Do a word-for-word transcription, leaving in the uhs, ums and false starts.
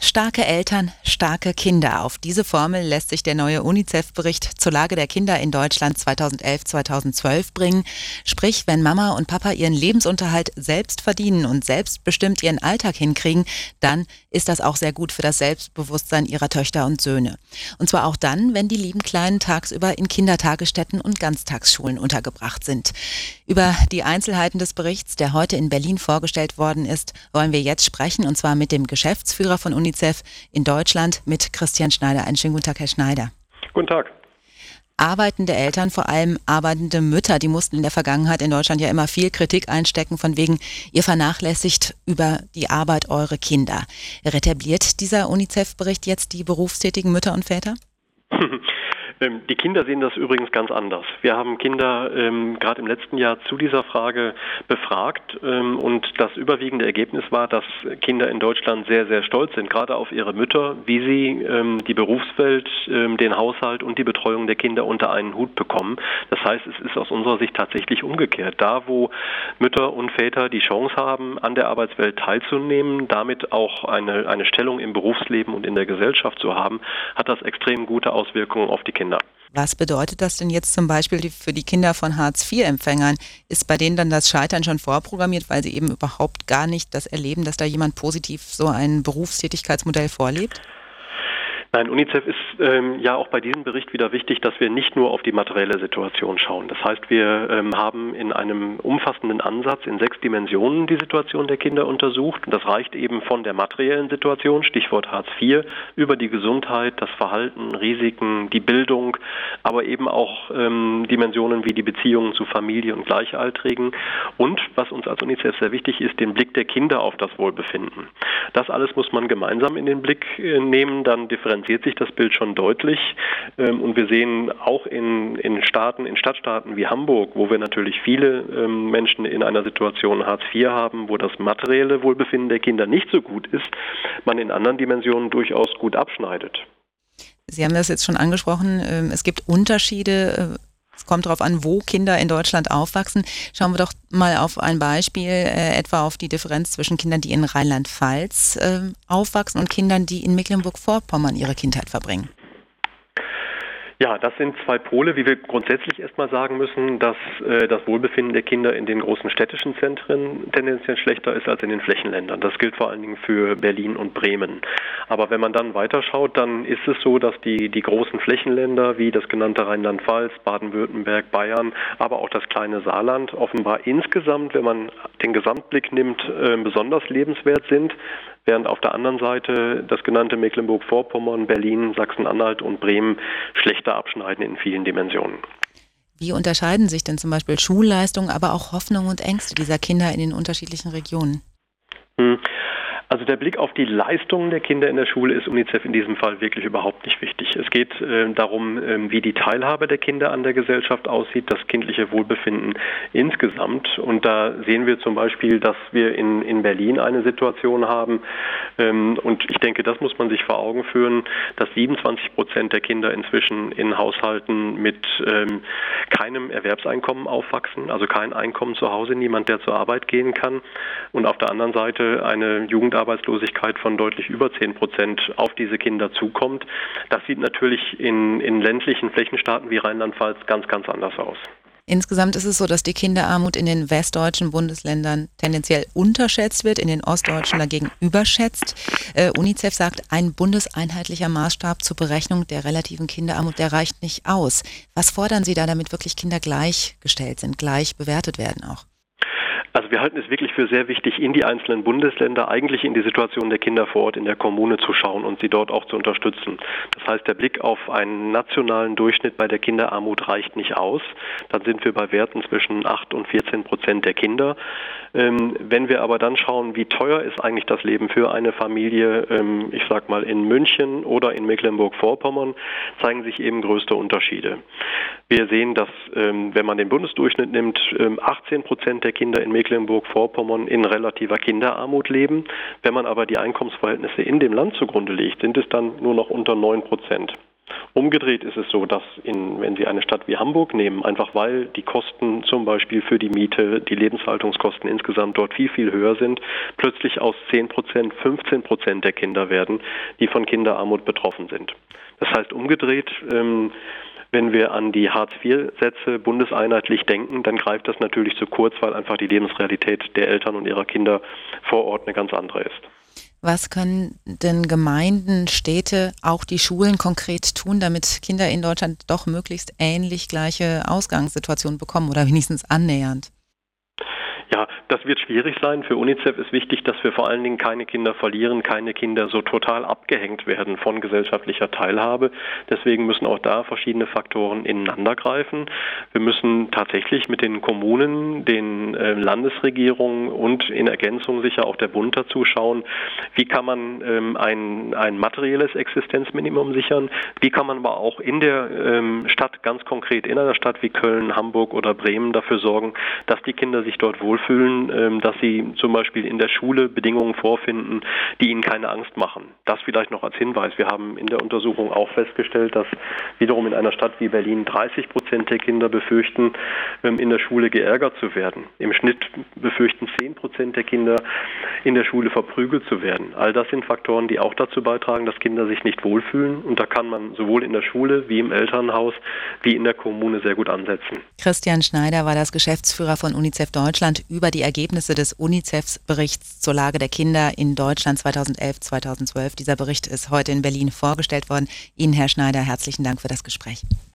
Starke Eltern, starke Kinder. Auf diese Formel lässt sich der neue UNICEF-Bericht zur Lage der Kinder in Deutschland zweitausendelf zweitausendzwölf bringen. Sprich, wenn Mama und Papa ihren Lebensunterhalt selbst verdienen und selbstbestimmt ihren Alltag hinkriegen, dann ist das auch sehr gut für das Selbstbewusstsein ihrer Töchter und Söhne. Und zwar auch dann, wenn die lieben Kleinen tagsüber in Kindertagesstätten und Ganztagsschulen untergebracht sind. Über die Einzelheiten des Berichts, der heute in Berlin vorgestellt worden ist, wollen wir jetzt sprechen, und zwar mit dem Geschäftsführer von UNICEF in Deutschland, mit Christian Schneider. Einen schönen guten Tag, Herr Schneider. Guten Tag. Arbeitende Eltern, vor allem arbeitende Mütter, die mussten in der Vergangenheit in Deutschland ja immer viel Kritik einstecken, von wegen, ihr vernachlässigt über die Arbeit eure Kinder. Retabliert dieser UNICEF-Bericht jetzt die berufstätigen Mütter und Väter? Die Kinder sehen das übrigens ganz anders. Wir haben Kinder ähm, gerade im letzten Jahr zu dieser Frage befragt ähm, und das überwiegende Ergebnis war, dass Kinder in Deutschland sehr, sehr stolz sind, gerade auf ihre Mütter, wie sie ähm, die Berufswelt, ähm, den Haushalt und die Betreuung der Kinder unter einen Hut bekommen. Das heißt, es ist aus unserer Sicht tatsächlich umgekehrt. Da, wo Mütter und Väter die Chance haben, an der Arbeitswelt teilzunehmen, damit auch eine, eine Stellung im Berufsleben und in der Gesellschaft zu haben, hat das extrem gute Auswirkungen auf die Kinder. Was bedeutet das denn jetzt zum Beispiel für die Kinder von Hartz vier Empfängern? Ist bei denen dann das Scheitern schon vorprogrammiert, weil sie eben überhaupt gar nicht das erleben, dass da jemand positiv so ein Berufstätigkeitsmodell vorlebt? Nein, UNICEF ist ähm, ja auch bei diesem Bericht wieder wichtig, dass wir nicht nur auf die materielle Situation schauen. Das heißt, wir ähm, haben in einem umfassenden Ansatz in sechs Dimensionen die Situation der Kinder untersucht. Und das reicht eben von der materiellen Situation, Stichwort Hartz vier, über die Gesundheit, das Verhalten, Risiken, die Bildung, aber eben auch ähm, Dimensionen wie die Beziehungen zu Familie und Gleichaltrigen. Und, was uns als UNICEF sehr wichtig ist, den Blick der Kinder auf das Wohlbefinden. Das alles muss man gemeinsam in den Blick äh, nehmen, dann differenzieren sich das Bild schon deutlich. Und wir sehen auch in, in Staaten, in Stadtstaaten wie Hamburg, wo wir natürlich viele Menschen in einer Situation Hartz vier haben, wo das materielle Wohlbefinden der Kinder nicht so gut ist, man in anderen Dimensionen durchaus gut abschneidet. Sie haben das jetzt schon angesprochen. Es gibt Unterschiede. Es kommt darauf an, wo Kinder in Deutschland aufwachsen. Schauen wir doch mal auf ein Beispiel, äh, etwa auf die Differenz zwischen Kindern, die in Rheinland-Pfalz äh, aufwachsen und Kindern, die in Mecklenburg-Vorpommern ihre Kindheit verbringen. Ja, das sind zwei Pole, wie wir grundsätzlich erstmal sagen müssen, dass äh, das Wohlbefinden der Kinder in den großen städtischen Zentren tendenziell schlechter ist als in den Flächenländern. Das gilt vor allen Dingen für Berlin und Bremen. Aber wenn man dann weiterschaut, dann ist es so, dass die, die großen Flächenländer wie das genannte Rheinland-Pfalz, Baden-Württemberg, Bayern, aber auch das kleine Saarland offenbar insgesamt, wenn man den Gesamtblick nimmt, äh, besonders lebenswert sind. Während auf der anderen Seite das genannte Mecklenburg-Vorpommern, Berlin, Sachsen-Anhalt und Bremen schlechter abschneiden in vielen Dimensionen. Wie unterscheiden sich denn zum Beispiel Schulleistungen, aber auch Hoffnungen und Ängste dieser Kinder in den unterschiedlichen Regionen? Hm. Also der Blick auf die Leistungen der Kinder in der Schule ist UNICEF in diesem Fall wirklich überhaupt nicht wichtig. Es geht äh, darum, äh, wie die Teilhabe der Kinder an der Gesellschaft aussieht, das kindliche Wohlbefinden insgesamt. Und da sehen wir zum Beispiel, dass wir in, in Berlin eine Situation haben, ähm, und ich denke, das muss man sich vor Augen führen, dass siebenundzwanzig Prozent der Kinder inzwischen in Haushalten mit ähm, keinem Erwerbseinkommen aufwachsen, also kein Einkommen zu Hause, niemand, der zur Arbeit gehen kann. Und auf der anderen Seite eine Jugend Arbeitslosigkeit von deutlich über zehn Prozent auf diese Kinder zukommt. Das sieht natürlich in, in ländlichen Flächenstaaten wie Rheinland-Pfalz ganz, ganz anders aus. Insgesamt ist es so, dass die Kinderarmut in den westdeutschen Bundesländern tendenziell unterschätzt wird, in den ostdeutschen dagegen überschätzt. Äh, UNICEF sagt, ein bundeseinheitlicher Maßstab zur Berechnung der relativen Kinderarmut, der reicht nicht aus. Was fordern Sie da, damit wirklich Kinder gleichgestellt sind, gleich bewertet werden auch? Also wir halten es wirklich für sehr wichtig, in die einzelnen Bundesländer, eigentlich in die Situation der Kinder vor Ort in der Kommune zu schauen und sie dort auch zu unterstützen. Das heißt, der Blick auf einen nationalen Durchschnitt bei der Kinderarmut reicht nicht aus. Dann sind wir bei Werten zwischen acht und vierzehn Prozent der Kinder. Ähm, wenn wir aber dann schauen, wie teuer ist eigentlich das Leben für eine Familie, ähm, ich sag mal in München oder in Mecklenburg-Vorpommern, zeigen sich eben größte Unterschiede. Wir sehen, dass, ähm, wenn man den Bundesdurchschnitt nimmt, ähm, achtzehn Prozent der Kinder in Mecklenburg-Vorpommern in relativer Kinderarmut leben. Wenn man aber die Einkommensverhältnisse in dem Land zugrunde legt, sind es dann nur noch unter neun Prozent. Umgedreht ist es so, dass in, wenn Sie eine Stadt wie Hamburg nehmen, einfach weil die Kosten zum Beispiel für die Miete, die Lebenshaltungskosten insgesamt dort viel, viel höher sind, plötzlich aus zehn Prozent fünfzehn Prozent der Kinder werden, die von Kinderarmut betroffen sind. Das heißt umgedreht, ähm, wenn wir an die Hartz vier Sätze bundeseinheitlich denken, dann greift das natürlich zu kurz, weil einfach die Lebensrealität der Eltern und ihrer Kinder vor Ort eine ganz andere ist. Was können denn Gemeinden, Städte, auch die Schulen konkret tun, damit Kinder in Deutschland doch möglichst ähnlich gleiche Ausgangssituationen bekommen oder wenigstens annähernd? Ja, das wird schwierig sein. Für UNICEF ist wichtig, dass wir vor allen Dingen keine Kinder verlieren, keine Kinder so total abgehängt werden von gesellschaftlicher Teilhabe. Deswegen müssen auch da verschiedene Faktoren ineinandergreifen. Wir müssen tatsächlich mit den Kommunen, den äh, Landesregierungen und in Ergänzung sicher auch der Bund dazu schauen, wie kann man ähm, ein, ein materielles Existenzminimum sichern, wie kann man aber auch in der ähm, Stadt, ganz konkret in einer Stadt wie Köln, Hamburg oder Bremen dafür sorgen, dass die Kinder sich dort wohlfühlen, dass sie zum Beispiel in der Schule Bedingungen vorfinden, die ihnen keine Angst machen. Das vielleicht noch als Hinweis. Wir haben in der Untersuchung auch festgestellt, dass wiederum in einer Stadt wie Berlin dreißig Prozent der Kinder befürchten, in der Schule geärgert zu werden. Im Schnitt befürchten zehn Prozent der Kinder, in der Schule verprügelt zu werden. All das sind Faktoren, die auch dazu beitragen, dass Kinder sich nicht wohlfühlen. Und da kann man sowohl in der Schule wie im Elternhaus wie in der Kommune sehr gut ansetzen. Christian Schneider war das Geschäftsführer von UNICEF Deutschland über die Ergebnisse des UNICEF-Berichts zur Lage der Kinder in Deutschland zweitausendelf zweitausendzwölf. Dieser Bericht ist heute in Berlin vorgestellt worden. Ihnen, Herr Schneider, herzlichen Dank für das Gespräch.